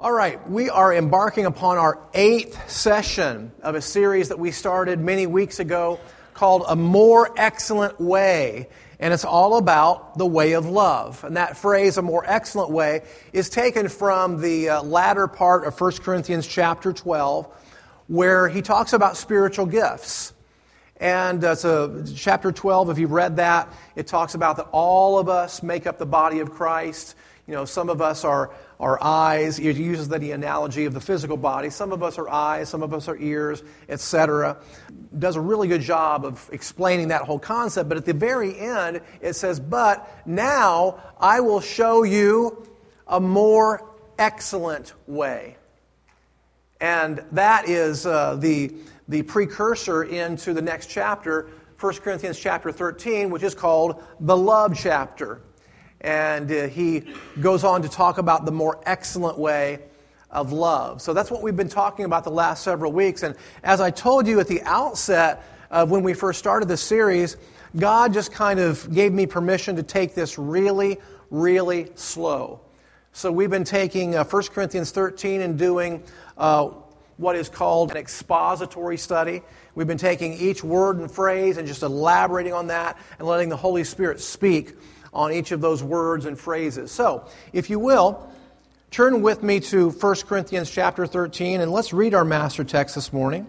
All right, we are embarking upon our 8th session of a series that we started many weeks ago called A More Excellent Way. And it's all about the way of love. And that phrase, a more excellent way, is taken from the latter part of 1 Corinthians chapter 12, where he talks about spiritual gifts. And so chapter 12, if you've read that, it talks about that all of us make up the body of Christ. You know, some of us are eyes. It uses the analogy of the physical body. Some of us are eyes, some of us are ears, etc. Does a really good job of explaining that whole concept. But at the very end, it says, but now I will show you a more excellent way. And that is the precursor into the next chapter, 1 Corinthians chapter 13, which is called the love chapter. And he goes on to talk about the more excellent way of love. So that's what we've been talking about the last several weeks. And as I told you at the outset of when we first started this series, God just kind of gave me permission to take this really, really slow. So we've been taking 1 Corinthians 13 and doing what is called an expository study. We've been taking each word and phrase and just elaborating on that and letting the Holy Spirit speak on each of those words and phrases. So, if you will, turn with me to 1 Corinthians chapter 13, and let's read our master text this morning.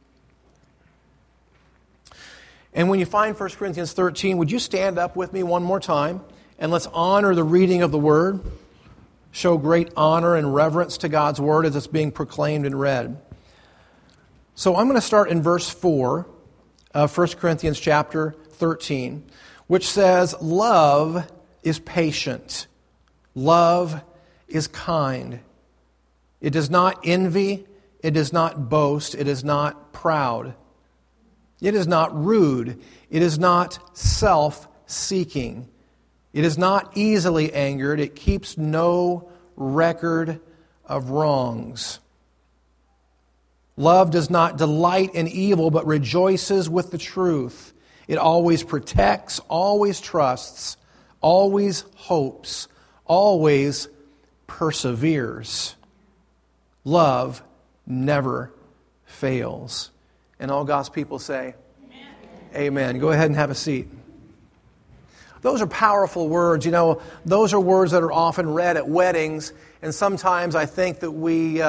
And when you find 1 Corinthians 13, would you stand up with me one more time, and let's honor the reading of the Word, show great honor and reverence to God's Word as it's being proclaimed and read. So I'm going to start in verse 4 of 1 Corinthians chapter 13, which says, love is patient. Love is kind. It does not envy. It does not boast. It is not proud. It is not rude. It is not self-seeking. It is not easily angered. It keeps no record of wrongs. Love does not delight in evil, but rejoices with the truth. It always protects, always trusts, always hopes, always perseveres. Love never fails. And all God's people say, Amen. Amen. Go ahead and have a seat. Those are powerful words. You know, those are words that are often read at weddings, and sometimes I think that we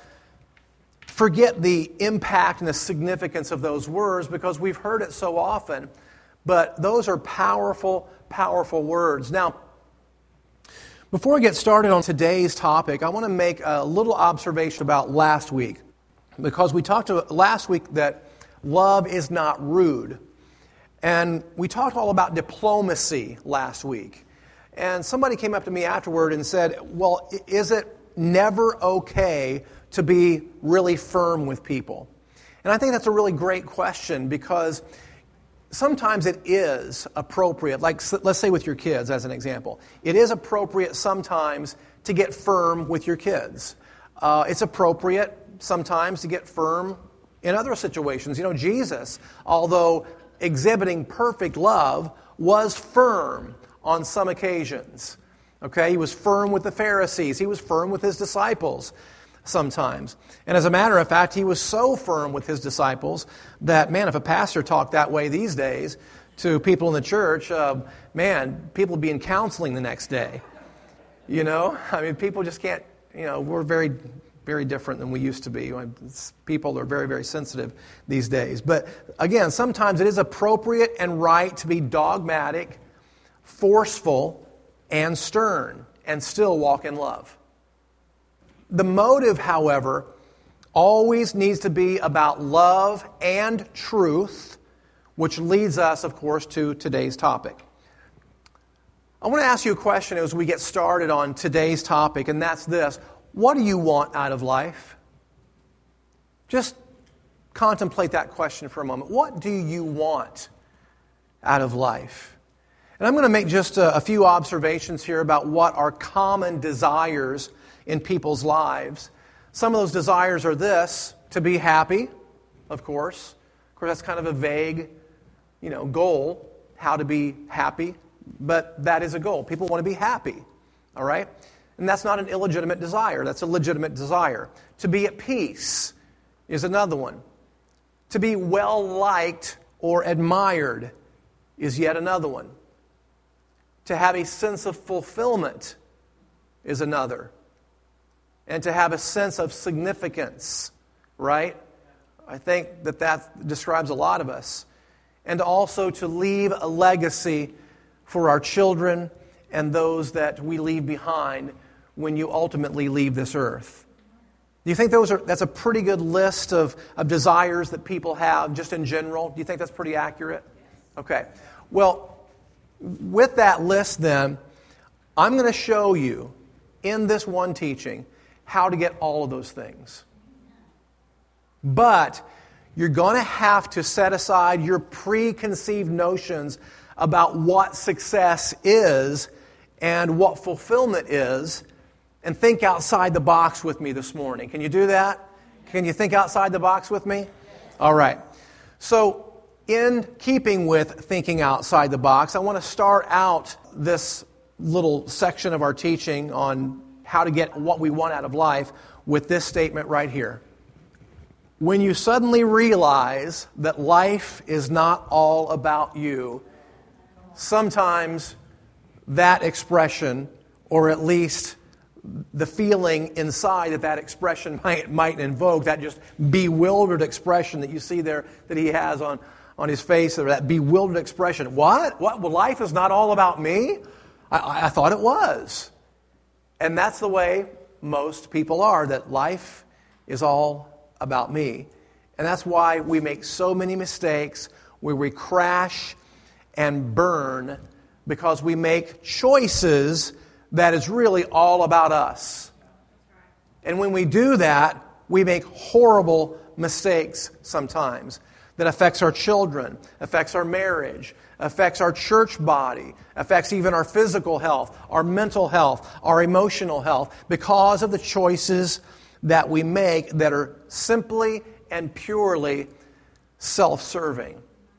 forget the impact and the significance of those words because we've heard it so often. But those are powerful, powerful words. Now, before we get started on today's topic, I want to make a little observation about last week. Because we talked last week that love is not rude. And we talked all about diplomacy last week. And somebody came up to me afterward and said, well, is it never okay to be really firm with people? And I think that's a really great question because sometimes it is appropriate, like let's say with your kids as an example. It is appropriate sometimes to get firm with your kids. It's appropriate sometimes to get firm in other situations. You know, Jesus, although exhibiting perfect love, was firm on some occasions. Okay, he was firm with the Pharisees. He was firm with his disciples sometimes. And as a matter of fact, he was so firm with his disciples that, man, if a pastor talked that way these days to people in the church, people would be in counseling the next day. You know, I mean, people just can't, you know, we're very, very different than we used to be. People are very, very sensitive these days. But again, sometimes it is appropriate and right to be dogmatic, forceful, and stern, and still walk in love. The motive, however, always needs to be about love and truth, which leads us, of course, to today's topic. I want to ask you a question as we get started on today's topic, and that's this. What do you want out of life? Just contemplate that question for a moment. What do you want out of life? And I'm going to make just a few observations here about what are common desires in people's lives. Some of those desires are this: to be happy, of course. Of course, that's kind of a vague, goal, how to be happy. But that is a goal. People want to be happy, all right? And that's not an illegitimate desire. That's a legitimate desire. To be at peace is another one. To be well-liked or admired is yet another one. To have a sense of fulfillment is another. And to have a sense of significance, right? I think that describes a lot of us. And also to leave a legacy for our children and those that we leave behind when you ultimately leave this earth. Do you think that's a pretty good list of desires that people have just in general? Do you think that's pretty accurate? Okay. Well, with that list then, I'm going to show you in this one teaching how to get all of those things. But you're going to have to set aside your preconceived notions about what success is and what fulfillment is, and think outside the box with me this morning. Can you do that? Can you think outside the box with me? All right. So, in keeping with thinking outside the box, I want to start out this little section of our teaching on how to get what we want out of life with this statement right here. When you suddenly realize that life is not all about you, sometimes that expression, or at least the feeling inside that expression might invoke, that just bewildered expression that you see there that he has on his face, or that bewildered expression. What? Well, life is not all about me? I thought it was. And that's the way most people are, that life is all about me. And that's why we make so many mistakes, where we crash and burn, because we make choices that is really all about us. And when we do that, we make horrible mistakes sometimes that affects our children, affects our marriage, affects our church body, affects even our physical health, our mental health, our emotional health, because of the choices that we make that are simply and purely self-serving.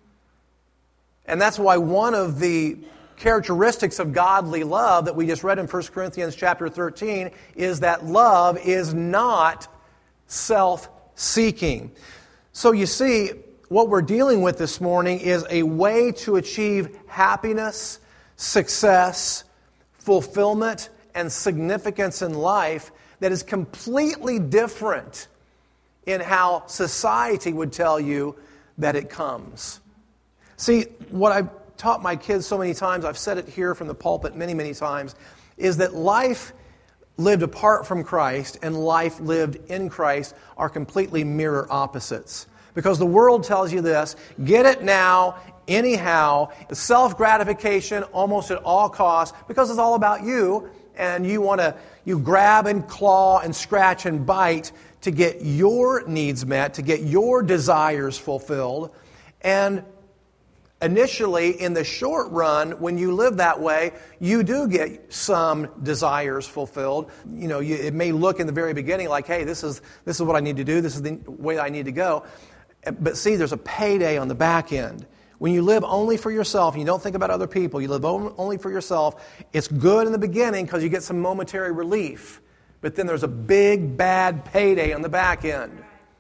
And that's why one of the characteristics of godly love that we just read in 1 Corinthians chapter 13 is that love is not self-seeking. So you see, what we're dealing with this morning is a way to achieve happiness, success, fulfillment, and significance in life that is completely different in how society would tell you that it comes. See, what I've taught my kids so many times, I've said it here from the pulpit many, many times, is that life lived apart from Christ and life lived in Christ are completely mirror opposites. Because the world tells you this: get it now, anyhow, self-gratification almost at all costs, because it's all about you, and you grab and claw and scratch and bite to get your needs met, to get your desires fulfilled. And initially, in the short run, when you live that way, you do get some desires fulfilled. You know, it may look in the very beginning like, hey, this is what I need to do, this is the way I need to go. But see, there's a payday on the back end. When you live only for yourself and you don't think about other people, you live only for yourself, it's good in the beginning because you get some momentary relief. But then there's a big, bad payday on the back end.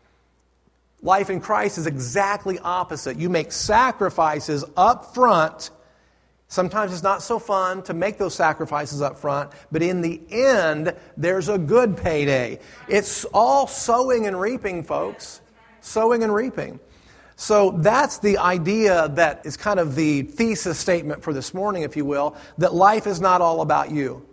Life in Christ is exactly opposite. You make sacrifices up front. Sometimes it's not so fun to make those sacrifices up front, but in the end, there's a good payday. It's all sowing and reaping, folks. Sowing and reaping. So that's the idea that is kind of the thesis statement for this morning, if you will, that life is not all about you.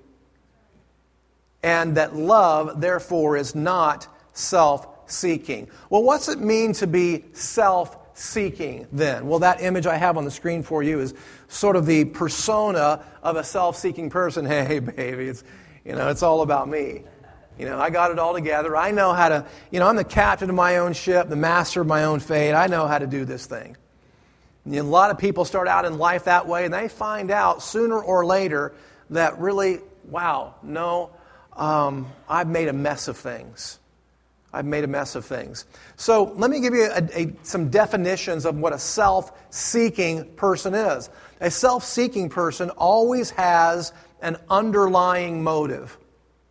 And that love, therefore, is not self-seeking. Well, what's it mean to be self-seeking then? Well, that image I have on the screen for you is sort of the persona of a self-seeking person. Hey, baby, it's all about me. I got it all together. I know how to, I'm the captain of my own ship, the master of my own fate. I know how to do this thing. And a lot of people start out in life that way, and they find out sooner or later that really, wow, no, I've made a mess of things. I've made a mess of things. So let me give you some definitions of what a self-seeking person is. A self-seeking person always has an underlying motive.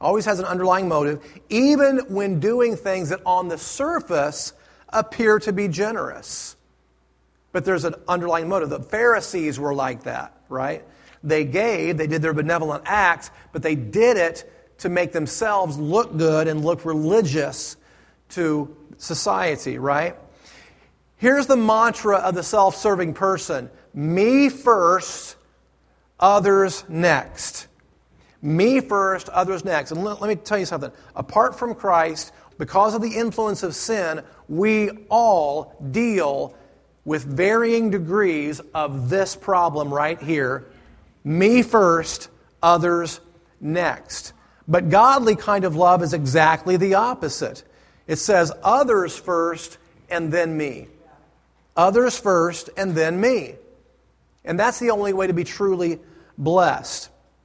Always has an underlying motive, even when doing things that on the surface appear to be generous. But there's an underlying motive. The Pharisees were like that, right? They gave, they did their benevolent acts, but they did it to make themselves look good and look religious to society, right? Here's the mantra of the self-serving person. Me first, others next. Me first, others next. And let me tell you something. Apart from Christ, because of the influence of sin, we all deal with varying degrees of this problem right here. Me first, others next. But godly kind of love is exactly the opposite. It says others first and then me. Others first and then me. And that's the only way to be truly blessed.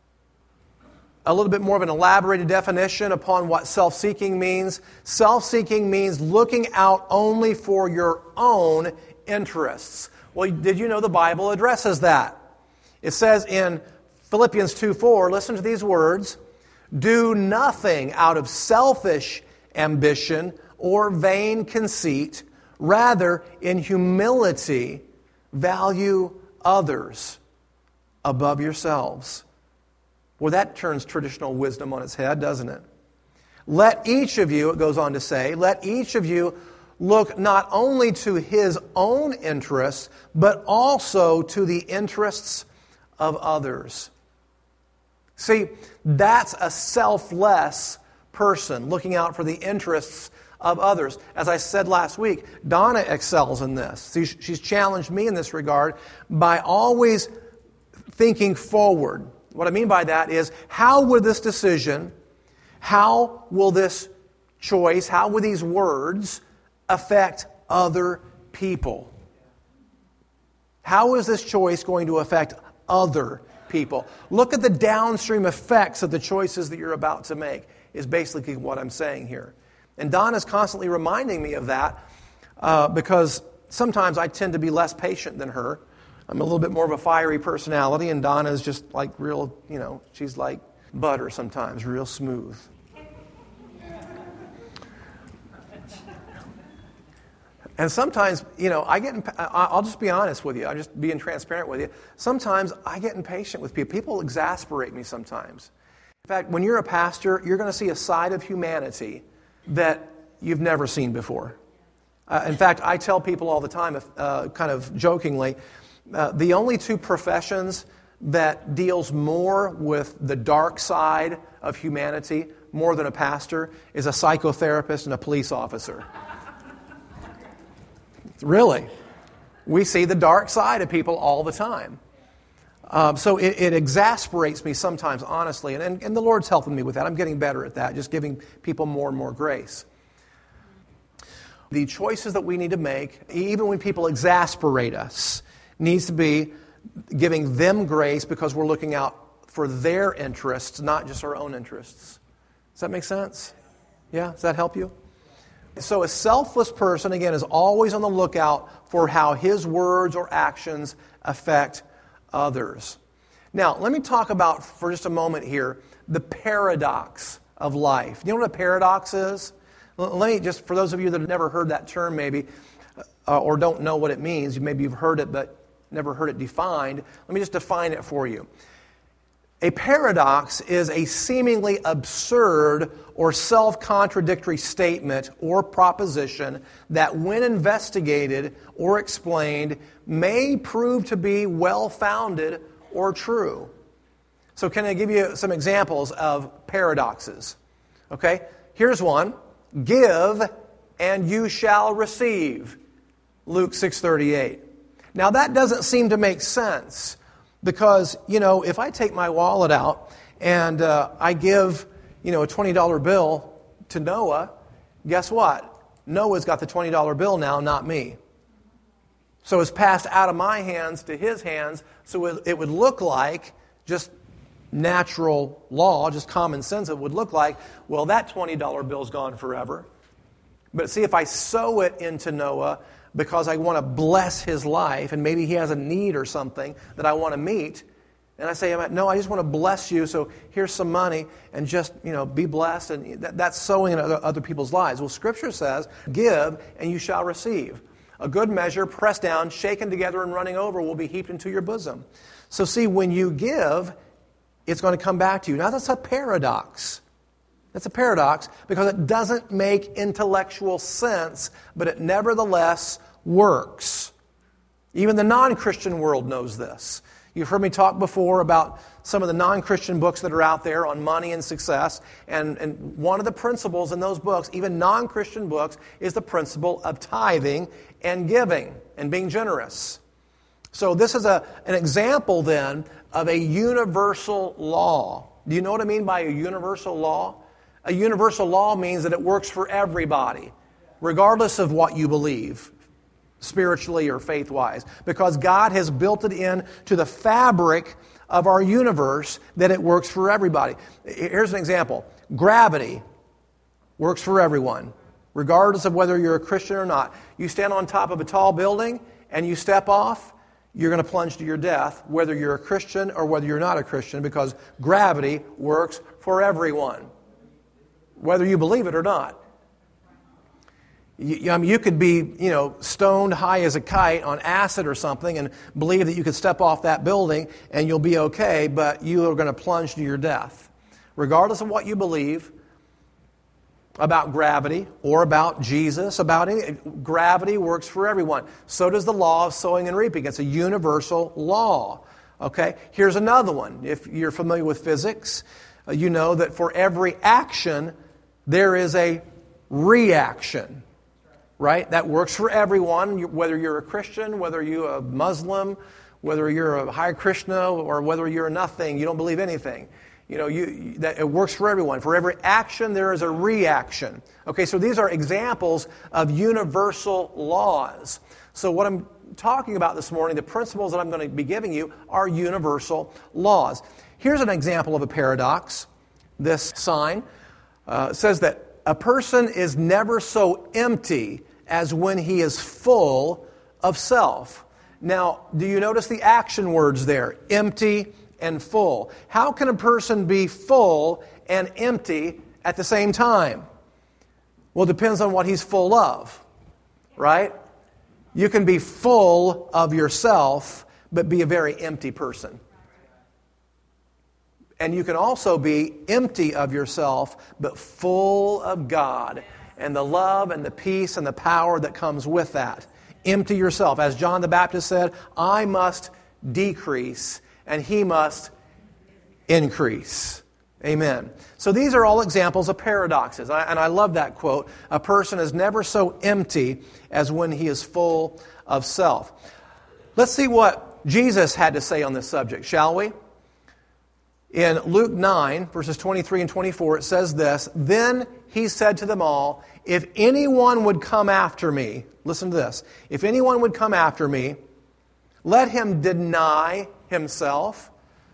A little bit more of an elaborated definition upon what self-seeking means. Self-seeking means looking out only for your own interests. Well, did you know the Bible addresses that? It says in Philippians 2:4, listen to these words, do nothing out of selfish ambition or vain conceit. Rather, in humility, value others above yourselves. Well, that turns traditional wisdom on its head, doesn't it? Let each of you, it goes on to say, let each of you look not only to his own interests, but also to the interests of others. See, that's a selfless person, looking out for the interests of others. As I said last week, Donna excels in this. See, she's challenged me in this regard by always thinking forward. What I mean by that is, how would this decision, how will this choice, how will these words affect other people? How is this choice going to affect other people? Look at the downstream effects of the choices that you're about to make, is basically what I'm saying here. And Donna's constantly reminding me of that because sometimes I tend to be less patient than her. I'm a little bit more of a fiery personality, and Donna's just like real, she's like butter sometimes, real smooth. And sometimes, I'll just be honest with you. I'm just being transparent with you. Sometimes I get impatient with people. People exasperate me sometimes. In fact, when you're a pastor, you're going to see a side of humanity that you've never seen before. In fact, I tell people all the time, kind of jokingly, the only two professions that deals more with the dark side of humanity, more than a pastor, is a psychotherapist and a police officer. Really. We see the dark side of people all the time. So it exasperates me sometimes, honestly, and the Lord's helping me with that. I'm getting better at that, just giving people more and more grace. The choices that we need to make, even when people exasperate us, needs to be giving them grace because we're looking out for their interests, not just our own interests. Does that make sense? Yeah? Does that help you? So a selfless person, again, is always on the lookout for how his words or actions affect others. Now, let me talk about, for just a moment here, the paradox of life. You know what a paradox is? Let me just, for those of you that have never heard that term maybe, or don't know what it means, maybe you've heard it but never heard it defined, let me just define it for you. A paradox is a seemingly absurd or self-contradictory statement or proposition that, when investigated or explained, may prove to be well-founded or true. So can I give you some examples of paradoxes? Okay, here's one. Give and you shall receive. Luke 6:38. Now that doesn't seem to make sense because, if I take my wallet out and I give, a $20 bill to Noah, guess what? Noah's got the $20 bill now, not me. So it's passed out of my hands to his hands, so it would look like, just natural law, just common sense, it would look like, well, that $20 bill's gone forever. But see, if I sow it into Noah because I want to bless his life, and maybe he has a need or something that I want to meet, And I say, no, I just want to bless you, so here's some money, and just, be blessed. And that's sowing in other people's lives. Well, Scripture says, give, and you shall receive. A good measure, pressed down, shaken together, and running over will be heaped into your bosom. So see, when you give, it's going to come back to you. Now, that's a paradox. That's a paradox because it doesn't make intellectual sense, but it nevertheless works. Even the non-Christian world knows this. You've heard me talk before about some of the non-Christian books that are out there on money and success. And one of the principles in those books, even non-Christian books, is the principle of tithing and giving and being generous. So this is an example then of a universal law. Do you know what I mean by a universal law? A universal law means that it works for everybody, regardless of what you believe, spiritually or faith-wise, because God has built it into the fabric of our universe that it works for everybody. Here's an example. Gravity works for everyone, regardless of whether you're a Christian or not. You stand on top of a tall building and you step off, you're going to plunge to your death, whether you're a Christian or whether you're not a Christian, because gravity works for everyone, whether you believe it or not. You could be, stoned high as a kite on acid or something and believe that you could step off that building and you'll be okay, but you are going to plunge to your death. Regardless of what you believe about gravity or about Jesus, gravity works for everyone. So does the law of sowing and reaping. It's a universal law. Okay? Here's another one. If you're familiar with physics, you know that for every action, there is a reaction. Right? That works for everyone, whether you're a Christian, whether you're a Muslim, whether you're a Hare Krishna, or whether you're nothing, you don't believe anything. That it works for everyone. For every action, there is a reaction. Okay, so these are examples of universal laws. So what I'm talking about this morning, the principles that I'm going to be giving you, are universal laws. Here's an example of a paradox. This sign says that a person is never so empty as when he is full of self. Now, do you notice the action words there? Empty and full. How can a person be full and empty at the same time? Well, it depends on what he's full of, right? You can be full of yourself, but be a very empty person. And you can also be empty of yourself, but full of God and the love and the peace and the power that comes with that. Empty yourself. As John the Baptist said, I must decrease and he must increase. Amen. So these are all examples of paradoxes. And I love that quote. A person is never so empty as when he is full of self. Let's see what Jesus had to say on this subject, shall we? In Luke 9, verses 23 and 24, it says this, Then he said to them all, if anyone would come after me, listen to this, if anyone would come after me, let him deny himself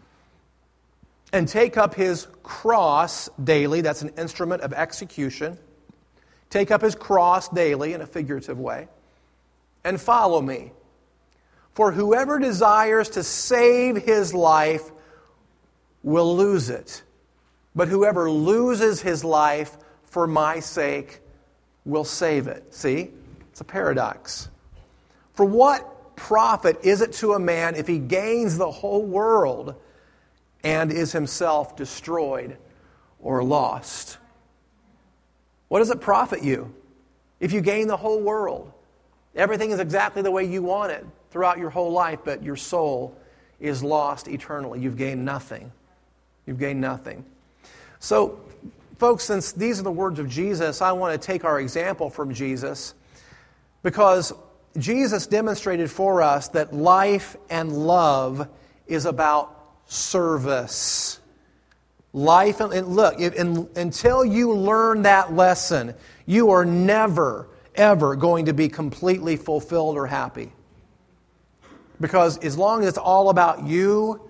and take up his cross daily. That's an instrument of execution. Take up his cross daily in a figurative way and follow me. For whoever desires to save his life will lose it. But whoever loses his life for my sake will save it. See? It's a paradox. For what profit is it to a man if he gains the whole world and is himself destroyed or lost? What does it profit you if you gain the whole world? Everything is exactly the way you want it throughout your whole life, but your soul is lost eternally. You've gained nothing. You've gained nothing. So, folks, since these are the words of Jesus, I want to take our example from Jesus because Jesus demonstrated for us that life and love is about service. Life, and look, until you learn that lesson, you are never, ever going to be completely fulfilled or happy. Because as long as it's all about you,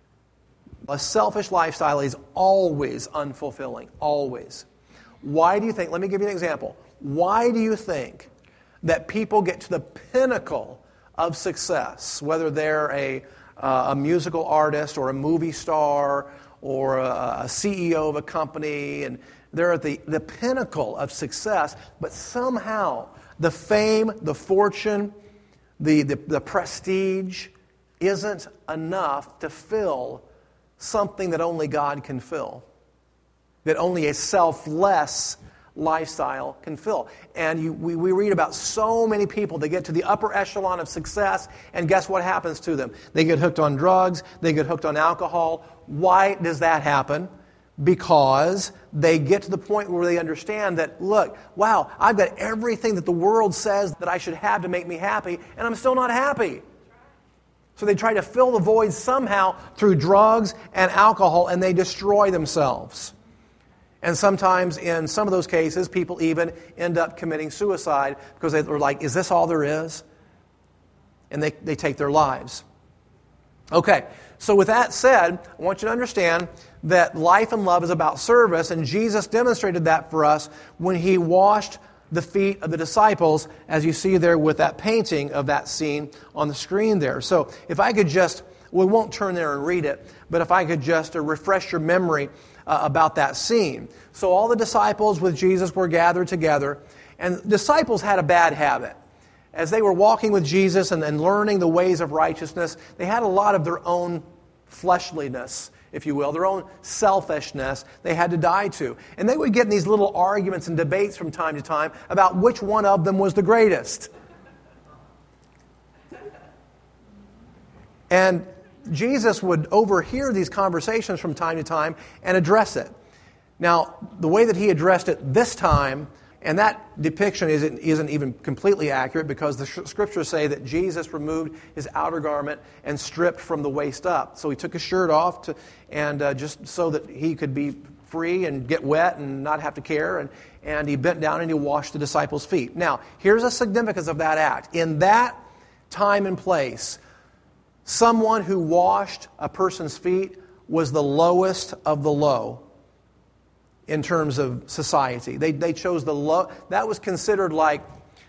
a selfish lifestyle is always unfulfilling. Always. Why do you think, let me give you an example. Why do you think that people get to the pinnacle of success, whether they're a a musical artist or a movie star or a CEO of a company, and they're at the pinnacle of success, but somehow the fame, the fortune, the prestige isn't enough to fill something that only God can fill, that only a selfless lifestyle can fill. And we read about so many people that get to the upper echelon of success, and guess what happens to them? They get hooked on drugs, they get hooked on alcohol. Why does that happen? Because they get to the point where they understand that, look, wow, I've got everything that the world says that I should have to make me happy, and I'm still not happy. So they try to fill the void somehow through drugs and alcohol, and they destroy themselves. And sometimes in some of those cases, people even end up committing suicide because they're like, is this all there is? And they take their lives. Okay, so with that said, I want you to understand that life and love is about service, and Jesus demonstrated that for us when He washed the feet of the disciples, as you see there with that painting of that scene on the screen there. So if I could just, we won't turn there and read it, but if I could just refresh your memory about that scene. So all the disciples with Jesus were gathered together, and disciples had a bad habit. As they were walking with Jesus and learning the ways of righteousness, they had a lot of their own fleshliness, if you will, their own selfishness they had to die to. And they would get in these little arguments and debates from time to time about which one of them was the greatest. And Jesus would overhear these conversations from time to time and address it. Now, the way that He addressed it this time, and that depiction isn't even completely accurate because the Scriptures say that Jesus removed His outer garment and stripped from the waist up. So He took His shirt off just so that He could be free and get wet and not have to care. And He bent down and He washed the disciples' feet. Now, here's the significance of that act. In that time and place, someone who washed a person's feet was the lowest of the low in terms of society. They chose the low. That was considered like,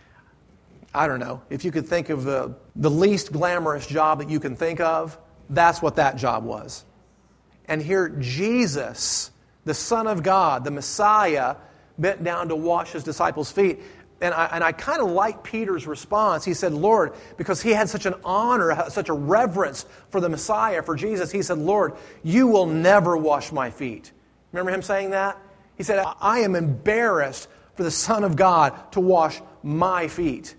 I don't know, if you could think of the least glamorous job that you can think of, that's what that job was. And here Jesus, the Son of God, the Messiah, bent down to wash His disciples' feet. And I kind of like Peter's response. He said, Lord, because he had such an honor, such a reverence for the Messiah, for Jesus, he said, Lord, you will never wash my feet. Remember him saying that? He said, I am embarrassed for the Son of God to wash my feet.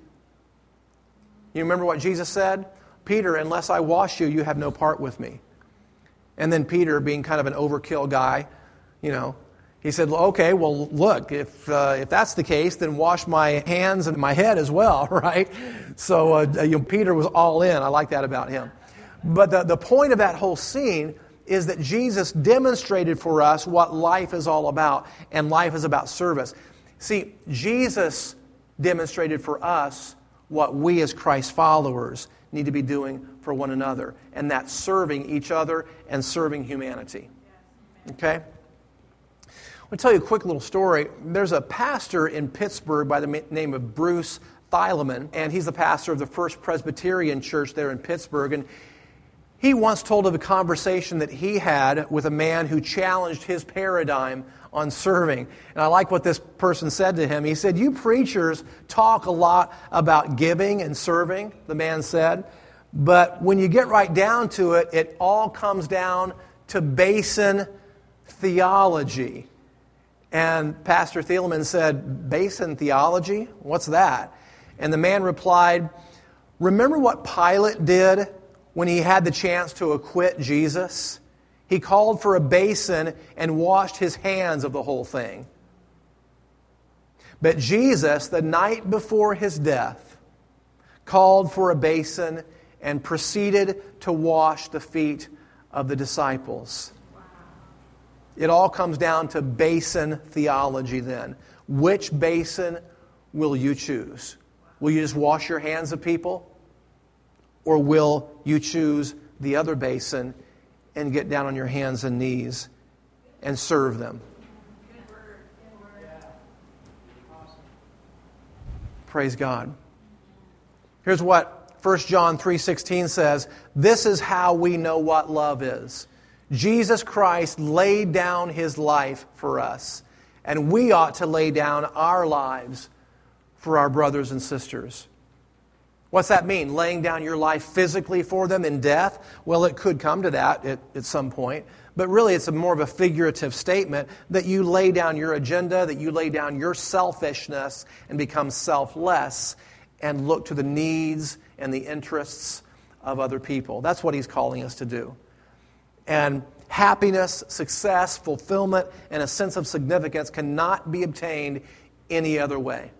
You remember what Jesus said? Peter, unless I wash you, you have no part with me. And then Peter, being kind of an overkill guy, he said, okay, well, look, if that's the case, then wash my hands and my head as well, right? So Peter was all in. I like that about him. But the point of that whole scene is that Jesus demonstrated for us what life is all about, and life is about service. See, Jesus demonstrated for us what we as Christ followers need to be doing for one another, and that's serving each other and serving humanity. Okay? I'll tell you a quick little story. There's a pastor in Pittsburgh by the name of Bruce Thielemann, and he's the pastor of the First Presbyterian Church there in Pittsburgh. And he once told of a conversation that he had with a man who challenged his paradigm on serving. And I like what this person said to him. He said, you preachers talk a lot about giving and serving, the man said, but when you get right down to it, it all comes down to basin theology. And Pastor Thielemann said, basin theology? What's that? And the man replied, remember what Pilate did when he had the chance to acquit Jesus? He called for a basin and washed his hands of the whole thing. But Jesus, the night before His death, called for a basin and proceeded to wash the feet of the disciples. It all comes down to basin theology then. Which basin will you choose? Will you just wash your hands of people? Or will you choose the other basin and get down on your hands and knees and serve them? Praise God. Here's what 1 John 3:16 says, "This is how we know what love is. Jesus Christ laid down His life for us, and we ought to lay down our lives for our brothers and sisters." What's that mean? Laying down your life physically for them in death? Well, it could come to that at some point. But really, it's more of a figurative statement that you lay down your agenda, that you lay down your selfishness and become selfless and look to the needs and the interests of other people. That's what He's calling us to do. And happiness, success, fulfillment, and a sense of significance cannot be obtained any other way.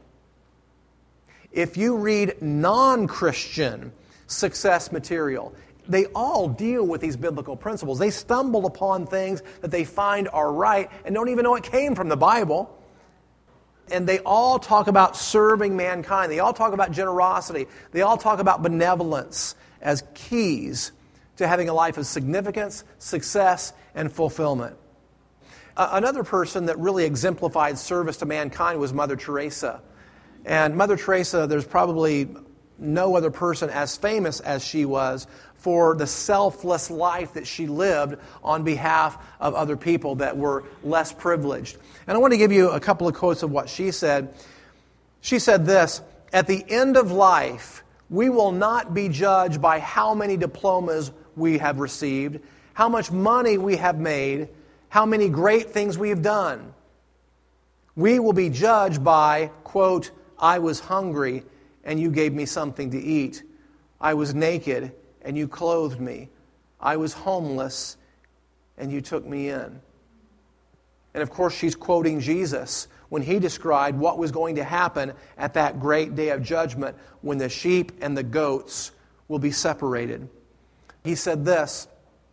If you read non-Christian success material, they all deal with these biblical principles. They stumble upon things that they find are right and don't even know it came from the Bible. And they all talk about serving mankind. They all talk about generosity. They all talk about benevolence as keys to having a life of significance, success, and fulfillment. Another person that really exemplified service to mankind was Mother Teresa. And Mother Teresa, there's probably no other person as famous as she was for the selfless life that she lived on behalf of other people that were less privileged. And I want to give you a couple of quotes of what she said. She said this, "At the end of life, we will not be judged by how many diplomas we have received, how much money we have made, how many great things we have done. We will be judged by, quote, 'I was hungry and you gave me something to eat. I was naked and you clothed me. I was homeless and you took me in.'" And of course, she's quoting Jesus when He described what was going to happen at that great day of judgment when the sheep and the goats will be separated. He said this,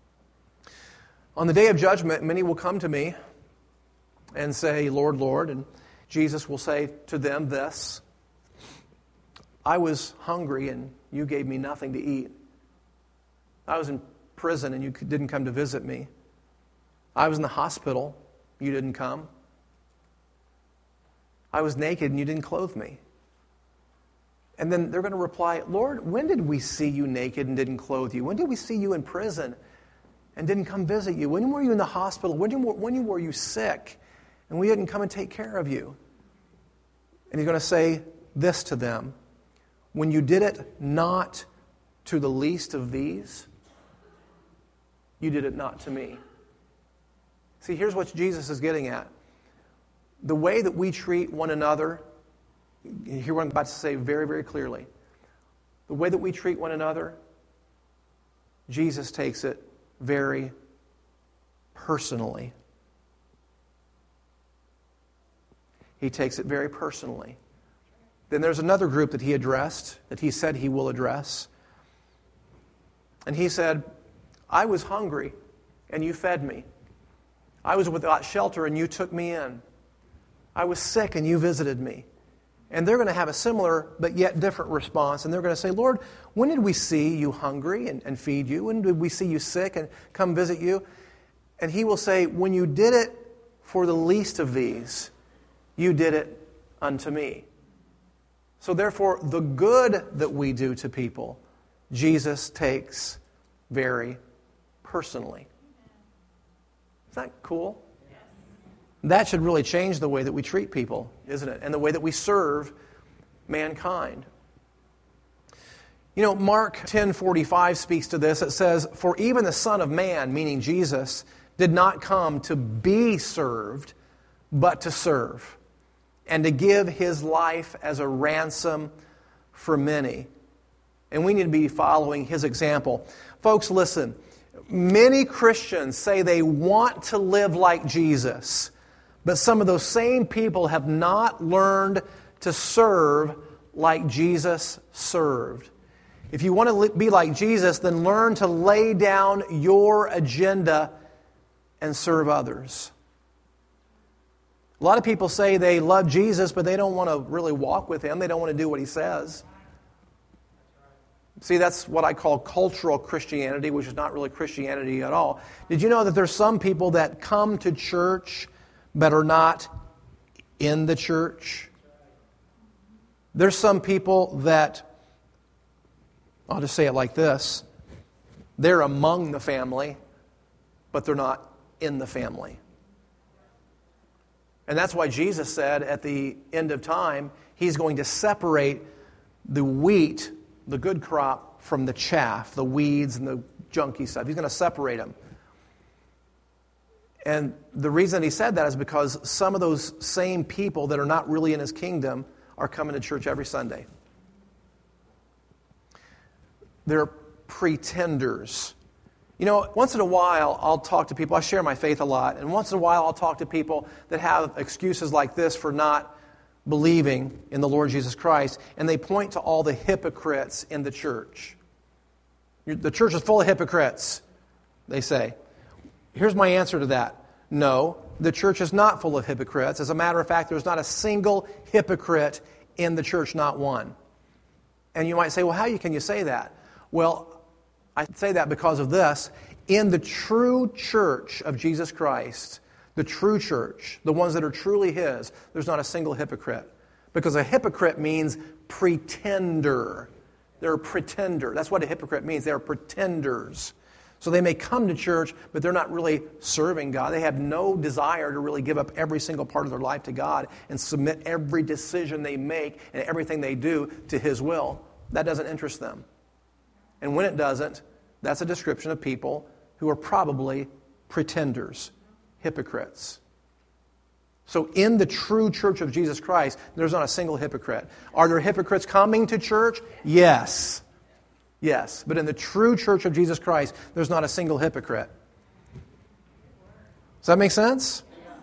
"On the day of judgment, many will come to me and say, 'Lord, Lord,' and Jesus will say to them this, 'I was hungry and you gave me nothing to eat. I was in prison and you didn't come to visit me. I was in the hospital, you didn't come. I was naked and you didn't clothe me.' And then they're going to reply, 'Lord, when did we see you naked and didn't clothe you? When did we see you in prison and didn't come visit you? When were you in the hospital? When were you sick and we didn't come and take care of you?' And He's going to say this to them, 'When you did it not to the least of these, you did it not to me.'" See, here's what Jesus is getting at. The way that we treat one another, hear what I'm about to say very, very clearly. The way that we treat one another, Jesus takes it very personally. He takes it very personally. Then there's another group that He addressed, that He said He will address. And He said, "I was hungry and you fed me. I was without shelter and you took me in. I was sick and you visited me." And they're going to have a similar but yet different response. And they're going to say, "Lord, when did we see you hungry and feed you? When did we see you sick and come visit you?" And He will say, "When you did it for the least of these, you did it unto me." So therefore, the good that we do to people, Jesus takes very personally. Isn't that cool? That should really change the way that we treat people, isn't it? And the way that we serve mankind. You know, Mark 10:45 speaks to this. It says, "For even the Son of Man," meaning Jesus, "did not come to be served, but to serve, and to give His life as a ransom for many." And we need to be following His example. Folks, listen. Many Christians say they want to live like Jesus, but some of those same people have not learned to serve like Jesus served. If you want to be like Jesus, then learn to lay down your agenda and serve others. A lot of people say they love Jesus, but they don't want to really walk with Him. They don't want to do what He says. See, that's what I call cultural Christianity, which is not really Christianity at all. Did you know that there's some people that come to church but are not in the church? There's some people that I'll just say it like this. They're among the family, but they're not in the family. And that's why Jesus said at the end of time, He's going to separate the wheat, the good crop, from the chaff, the weeds and the junky stuff. He's going to separate them. And the reason He said that is because some of those same people that are not really in His kingdom are coming to church every Sunday. They're pretenders. You know, once in a while, I'll talk to people. I share my faith a lot. And once in a while, I'll talk to people that have excuses like this for not believing in the Lord Jesus Christ. And they point to all the hypocrites in the church. The church is full of hypocrites, they say. Here's my answer to that. No, the church is not full of hypocrites. As a matter of fact, there's not a single hypocrite in the church, not one. And you might say, well, how can you say that? Well, I say that because of this. In the true church of Jesus Christ, the true church, the ones that are truly His, there's not a single hypocrite. Because a hypocrite means pretender. They're a pretender. That's what a hypocrite means. They're pretenders. So they may come to church, but they're not really serving God. They have no desire to really give up every single part of their life to God and submit every decision they make and everything they do to His will. That doesn't interest them. And when it doesn't, that's a description of people who are probably pretenders, hypocrites. So in the true church of Jesus Christ, there's not a single hypocrite. Are there hypocrites coming to church? Yes. Yes. But in the true church of Jesus Christ, there's not a single hypocrite. Does that make sense?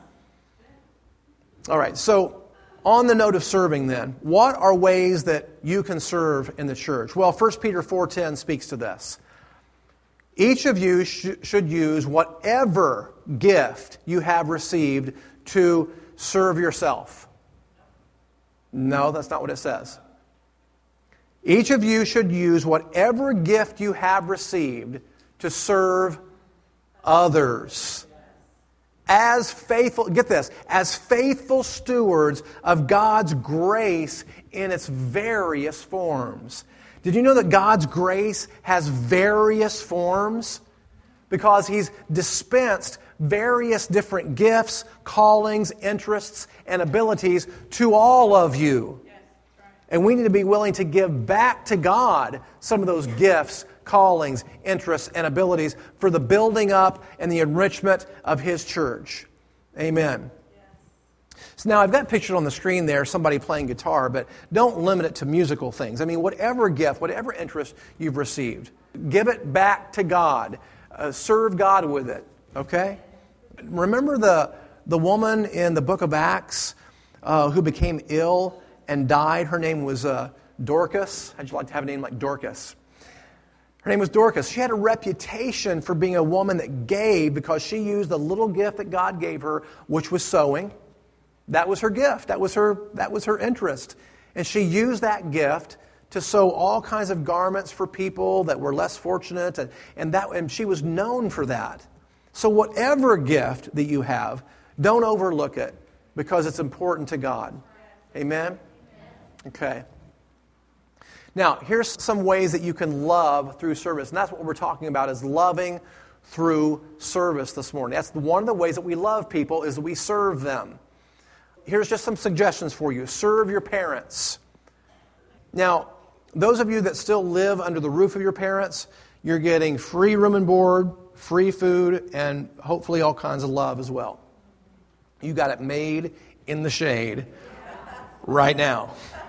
All right. So on the note of serving then, what are ways that you can serve in the church? Well, 1 Peter 4:10 speaks to this. Each of you should use whatever gift you have received to serve yourself. No, that's not what it says. Each of you should use whatever gift you have received to serve others. As faithful, get this, as faithful stewards of God's grace in its various forms. Did you know that God's grace has various forms? Because He's dispensed various different gifts, callings, interests, and abilities to all of you. And we need to be willing to give back to God some of those gifts, callings, interests, and abilities for the building up and the enrichment of His church. Amen. So now I've got pictured on the screen there somebody playing guitar, but don't limit it to musical things. I mean, whatever gift, whatever interest you've received, give it back to God. Serve God with it, okay? Remember the woman in the book of Acts who became ill and died? Her name was Dorcas. How'd you like to have a name like Dorcas? Her name was Dorcas. She had a reputation for being a woman that gave because she used the little gift that God gave her, which was sewing. That was her gift. That was her interest. And she used that gift to sew all kinds of garments for people that were less fortunate, and she was known for that. So whatever gift that you have, don't overlook it because it's important to God. Amen? Okay. Now, here's some ways that you can love through service. And that's what we're talking about, is loving through service this morning. That's one of the ways that we love people, is that we serve them. Here's just some suggestions for you. Serve your parents. Now, those of you that still live under the roof of your parents, you're getting free room and board, free food, and hopefully all kinds of love as well. You got it made in the shade right now.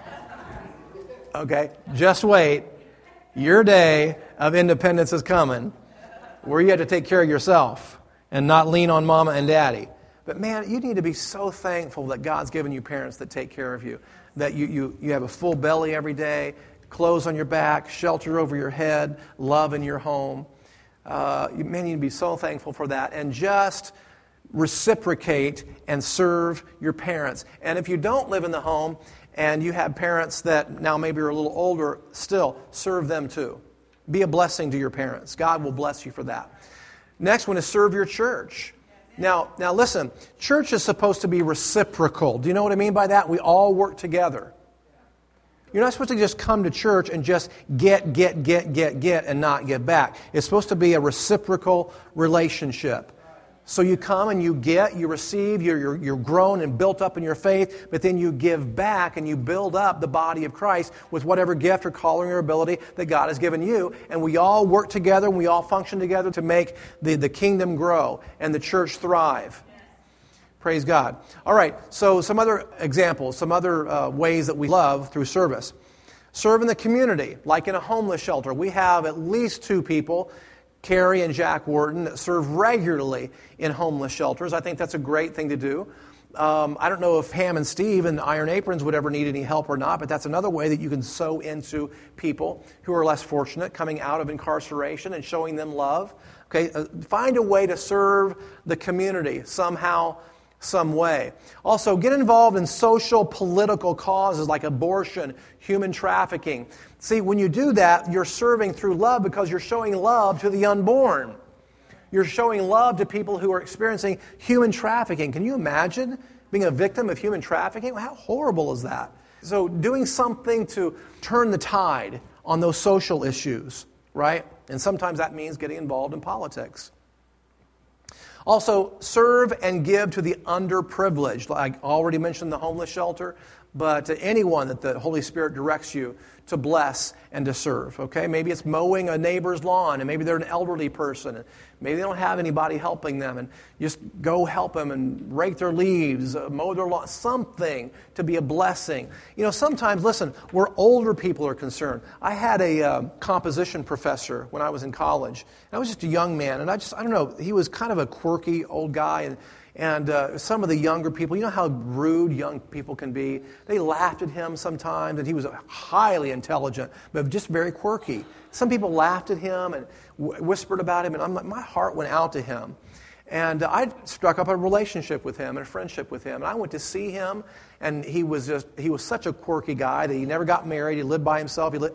Okay, just wait. Your day of independence is coming where you have to take care of yourself and not lean on mama and daddy. But man, you need to be so thankful that God's given you parents that take care of you, that you have a full belly every day, clothes on your back, shelter over your head, love in your home. You need to be so thankful for that, and just reciprocate and serve your parents. And if you don't live in the home and you have parents that now maybe are a little older, still serve them too. Be a blessing to your parents. God will bless you for that. Next one is serve your church. Now listen, church is supposed to be reciprocal. Do you know what I mean by that? We all work together. You're not supposed to just come to church and just get, and not give back. It's supposed to be a reciprocal relationship. So you come and you get, you receive, you're grown and built up in your faith, but then you give back and you build up the body of Christ with whatever gift or calling or ability that God has given you. And we all work together and we all function together to make the kingdom grow and the church thrive. Praise God. All right, so some other examples, some other ways that we love through service. Serve in the community, like in a homeless shelter. We have at least 2 people, Carrie and Jack Wharton, that serve regularly in homeless shelters. I think that's a great thing to do. I don't know if Ham and Steve and Iron Aprons would ever need any help or not, but that's another way that you can sow into people who are less fortunate, coming out of incarceration and showing them love. Okay, find a way to serve the community somehow, some way. Also, get involved in social, political causes like abortion, human trafficking. See, when you do that, you're serving through love because you're showing love to the unborn. You're showing love to people who are experiencing human trafficking. Can you imagine being a victim of human trafficking? How horrible is that? So doing something to turn the tide on those social issues, right? And sometimes that means getting involved in politics. Also, serve and give to the underprivileged. I already mentioned the homeless shelter, but to anyone that the Holy Spirit directs you to bless and to serve. Okay, maybe it's mowing a neighbor's lawn, and maybe they're an elderly person, and maybe they don't have anybody helping them, and just go help them and rake their leaves, mow their lawn, something to be a blessing. You know, sometimes, listen, where older people are concerned. I had a composition professor when I was in college. I was just a young man, and I don't know, he was kind of a quirky old guy, and some of the younger people, you know how rude young people can be? They laughed at him sometimes, and he was highly intelligent, but just very quirky. Some people laughed at him and whispered about him, and my heart went out to him. And I struck up a relationship with him and a friendship with him. And I went to see him, and he was such a quirky guy that he never got married. He lived by himself. He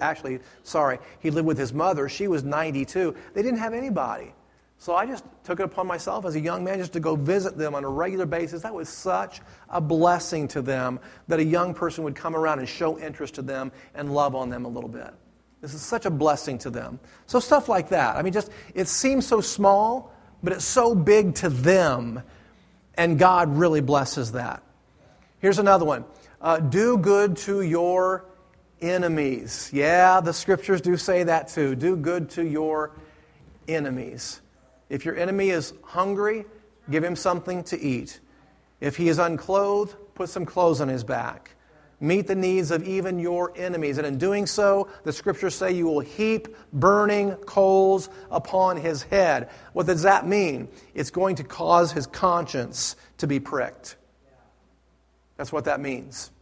lived with his mother. She was 92. They didn't have anybody. So I just took it upon myself as a young man just to go visit them on a regular basis. That was such a blessing to them that a young person would come around and show interest to them and love on them a little bit. This is such a blessing to them. So stuff like that. I mean, it seems so small, but it's so big to them, and God really blesses that. Here's another one. Do good to your enemies. Yeah, the scriptures do say that too. Do good to your enemies. If your enemy is hungry, give him something to eat. If he is unclothed, put some clothes on his back. Meet the needs of even your enemies. And in doing so, the scriptures say you will heap burning coals upon his head. What does that mean? It's going to cause his conscience to be pricked. That's what that means.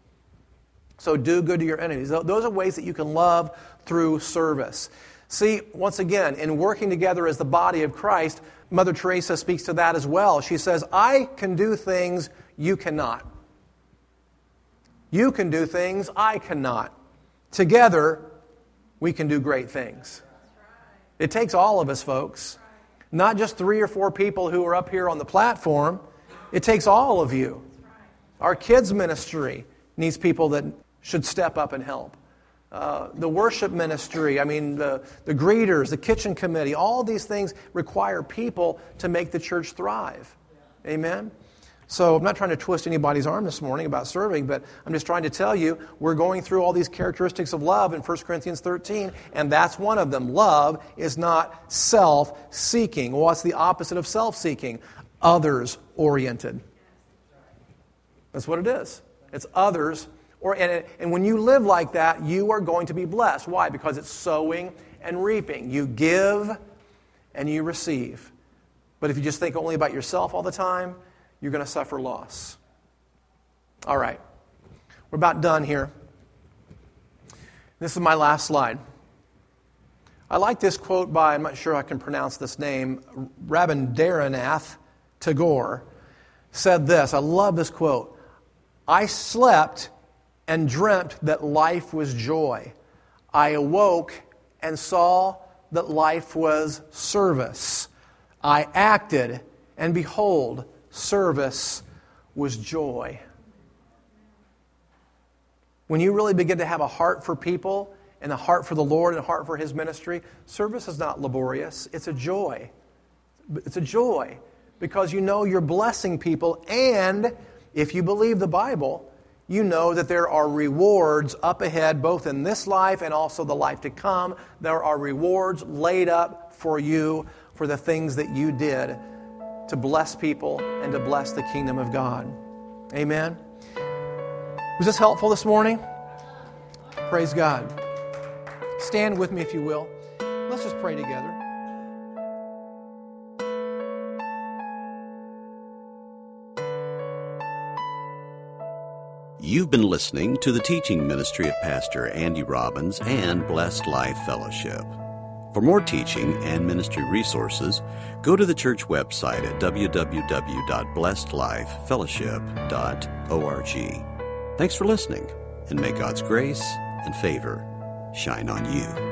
So do good to your enemies. Those are ways that you can love through service. See, once again, in working together as the body of Christ, Mother Teresa speaks to that as well. She says, I can do things you cannot. You can do things I cannot. Together, we can do great things. It takes all of us, folks. Not just 3 or 4 people who are up here on the platform. It takes all of you. Our kids' ministry needs people that should step up and help. The worship ministry, the greeters, the kitchen committee, all these things require people to make the church thrive. Amen? So I'm not trying to twist anybody's arm this morning about serving, but I'm just trying to tell you we're going through all these characteristics of love in 1 Corinthians 13, and that's one of them. Love is not self-seeking. What's the opposite of self-seeking? Others-oriented. That's what it is. It's others-oriented. And when you live like that, you are going to be blessed. Why? Because it's sowing and reaping. You give and you receive. But if you just think only about yourself all the time, you're going to suffer loss. All right. We're about done here. This is my last slide. I like this quote by, I'm not sure I can pronounce this name, Rabindranath Tagore said this. I love this quote. I slept and dreamt that life was joy. I awoke and saw that life was service. I acted, and behold, service was joy. When you really begin to have a heart for people and a heart for the Lord and a heart for His ministry, service is not laborious. It's a joy. It's a joy because you know you're blessing people, and if you believe the Bible, you know that there are rewards up ahead, both in this life and also the life to come. There are rewards laid up for you for the things that you did to bless people and to bless the kingdom of God. Amen. Was this helpful this morning? Praise God. Stand with me if you will. Let's just pray together. You've been listening to the teaching ministry of Pastor Andy Robbins and Blessed Life Fellowship. For more teaching and ministry resources, go to the church website at www.blessedlifefellowship.org. Thanks for listening, and may God's grace and favor shine on you.